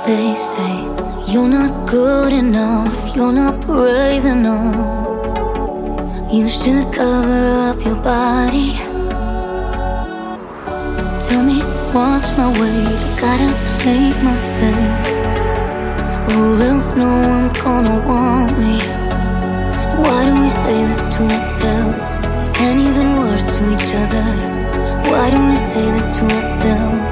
They say you're not good enough, you're not brave enough. You should cover up your body. Tell me, watch my weight, I gotta paint my face, or else no one's gonna want me. Why do we say this to ourselves, and even worse to each other? Why do we say this to ourselves?